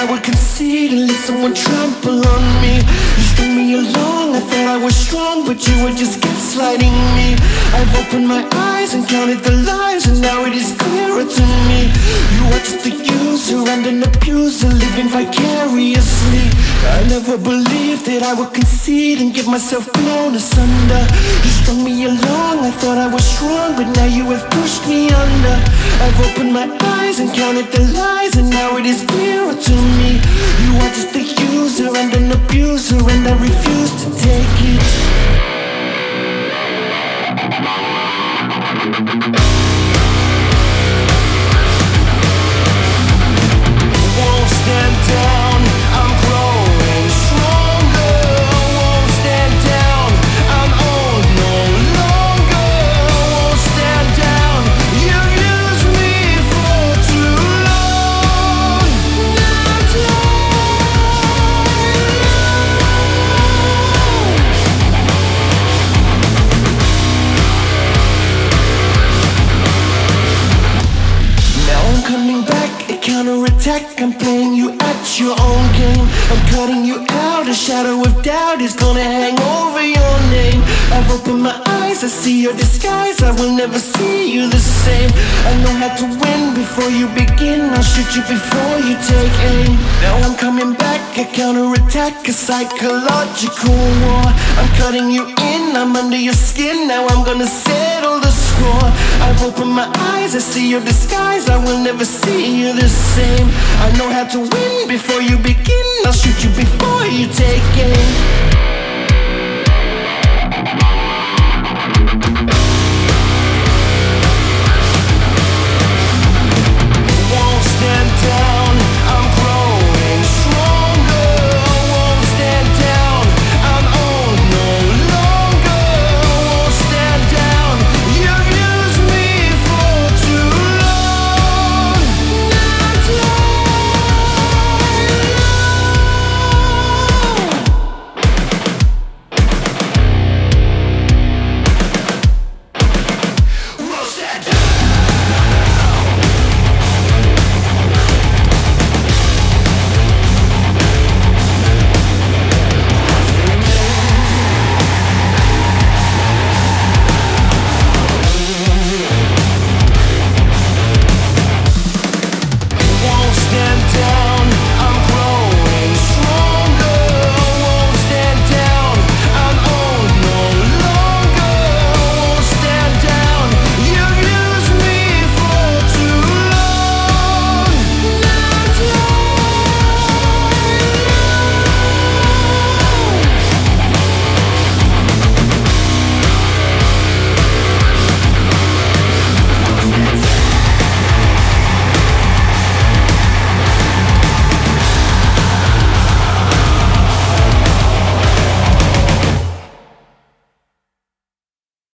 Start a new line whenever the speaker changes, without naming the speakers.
would concede and let someone trample on me. You strung me along, I thought I was strong, but you were just gaslighting me. I've opened my eyes and counted the lies, and now it is clearer to me. You are just a user and an abuser, living vicariously. I never believed that I would concede and get myself blown asunder. You strung me along, I thought I was strong, but now you have pushed me under. I've opened my eyes and counted the lies, and now it is clearer to me. You are just a user and an abuser, and I refuse to take it. Won't stand down, I'm growing stronger. Won't stand down, I'm old no longer. Won't stand down, you've used me for too long. Now I'm coming back, a counterattack. I'm playing you at your own game. I'm cutting you out, a shadow of doubt is gonna hang over your name. I've opened my eyes, I see your disguise, I will never see you the same. I know how to win before you begin, I'll shoot you before you take aim. Now I'm coming back, a counterattack, a psychological war. I'm cutting you in, I'm under your skin, now I'm gonna settle the score. I've opened my eyes, I see your disguise, I will never see you the same. I know how to win before you begin, I'll shoot you before you take aim.